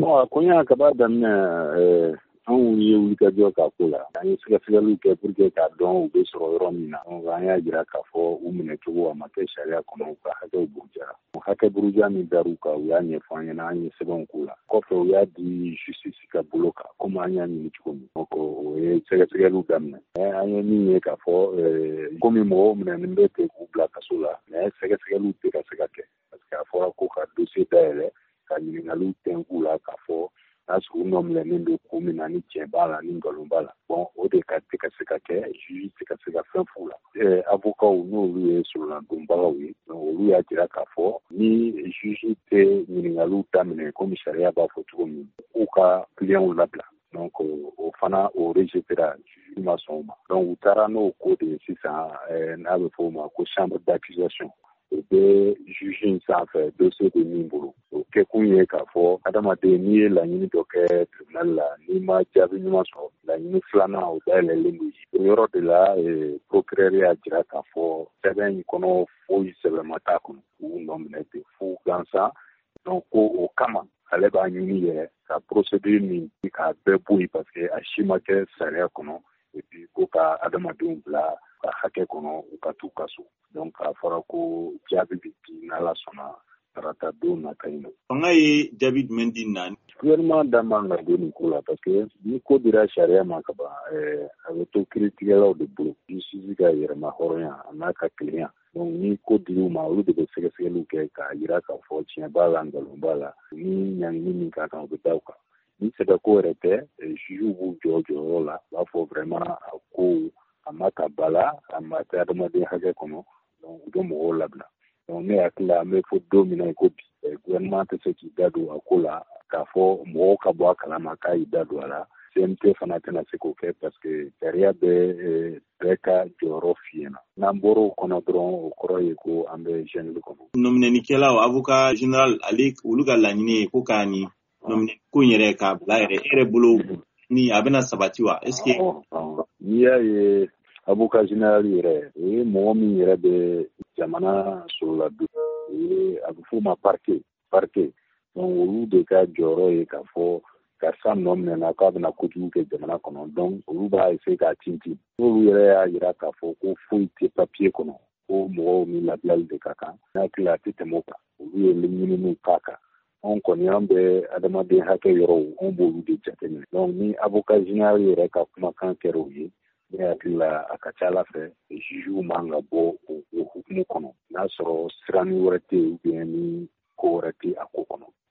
Bon, konya ka ba daminɛ anw ye wulikajɔ ka ko la an ye sɛgɛsɛgɛliw kɛ pour que k'a dɔn u bɛ sɔrɔ yɔrɔ min na donc an y'a jira k'a fɔ u minɛcogo a ma kɛ sariya kɔnɔ u ka hakɛw burujara hakɛ buruja min dar'u kan u y'a ɲɛfɔ an ɲɛna an ye sɛbɛnw k'u la kɔfɛ u y'a di justice ka bolo kan komi an y'a ɲini cogo min donc o ye sɛgɛsɛgɛliw daminɛ an ye min ye k'a fɔ komi mɔgɔw minɛnen bɛ ten k'u bila kaso la mais sɛgɛsɛgɛliw tɛ ka se ka kɛ parce que a fɔra ko ka dossier dayɛlɛ ka ɲininkaliw tɛnk'u la k'a fɔ n'a sɔrɔ u nɔminɛlen don kun min na ni tiɲɛ b'a la ni nkalon b'a la bon o de ka tɛ ka se ka kɛ juge tɛ ka se ka fɛn f'u la avocat n'olu ye solonadonbagaw ye donc olu y'a jira k'a fɔ ni juge tɛ ɲininkaliw daminɛ komi sariya b'a fɔ cogo min k'u ka clientw labila donc o fana o rejetera juge ma sɔn o ma donc u taara n'o ko de ye sisan n'a bɛ fɔ o ma ko chambre d'accusation o bɛ juge in sanfɛ dossier de min bolo o kɛkun ye k'a fɔ adamaden n'i ye laɲini dɔ kɛ tribunal la n'i ma jaabi ɲuman sɔrɔ laɲini filanan o dayɛlɛlen don o yɔrɔ de la procureur y'a jira k'a fɔ sɛbɛn in kɔnɔ foyi sɛbɛnma t'a kɔnɔ k'u nɔminɛ ten fo gansan donc ko o kama ale b'a ɲini yɛrɛ ka procédure min k'a bɛɛ bɔ yen parce que a si ma kɛ sariya kɔnɔ et puis ko ka adamadenw bila ka hakɛ kɔnɔ u ka t'u ka so donc a fɔra ko jaabi bɛ di n'Ala sɔnna tarata don nata in na. Fanga ye jaabi jumɛn di na? Gouvernement da man ka don nin ko la parce que ni ko dira sariya ma ka ban a bɛ to kiiritigɛlaw de bolo justice ka yɛrɛma hɔrɔnya a n'a ka kelenya donc ni ko dir'u ma olu de bɛ sɛgɛsɛgɛliw kɛ k'a jira k'a fɔ tiɲɛ b'a la nkalon b'a la ni ɲangini min ka kan u bɛ da u kan ni sɛbɛko yɛrɛ tɛ juges b'u jɔ jɔyɔrɔ la u b'a fɔ vraiment a ko a ma ta ba la a ma tɛ adamaden hakɛ kɔnɔ donc u bɛ mɔgɔw labila donc ne hakili la an bɛ fɔ don min na ko bi gouvernement tɛ se k'i da don a ko la k'a fɔ mɔgɔw ka bɔ a kalama k'a y'i da don a la CNT fana tɛna se k'o kɛ parce que sariya bɛɛ ka jɔyɔrɔ f'i ɲɛna n'an bɔra o kɔnɔ dɔrɔn o kɔrɔ ye ko an bɛ jungle kɔnɔ. Nominɛnikɛlaw avocat général ale olu ka laɲini ye ko k'a ni nominɛ ko in yɛrɛ k'a bila yɛrɛ e yɛrɛ bolo ni a bɛna sabati wa est ce que n'i y'a ye avocat général yɛrɛ o ye mɔgɔ min yɛrɛ bɛ jamana sololadon o ye a bɛ f'o ma parquet donc olu de ka jɔyɔrɔ ye k'a fɔ karisa nɔ minɛna k'a bɛna kojugu kɛ jamana kɔnɔ donc olu b'a essayer k'a tintin n'olu yɛrɛ y'a jira k'a fɔ ko foyi tɛ papier kɔnɔ ko mɔgɔw ni labilali de ka kan n'a hakili la a tɛ tɛmɛ o kan olu ye ɲininiw k'a kan anw kɔni an bɛ adamaden hakɛ yɔrɔw anw b'olu de jateminɛ donc ni avocat général yɛrɛ ka kumakan kɛra o ye ne hakili la a ka ca ala fɛ juges man ka bɔ o hukumu kɔnɔ n'a sɔrɔ sirani wɛrɛ tɛ yen ou bien ni ko wɛrɛ tɛ a ko kɔnɔ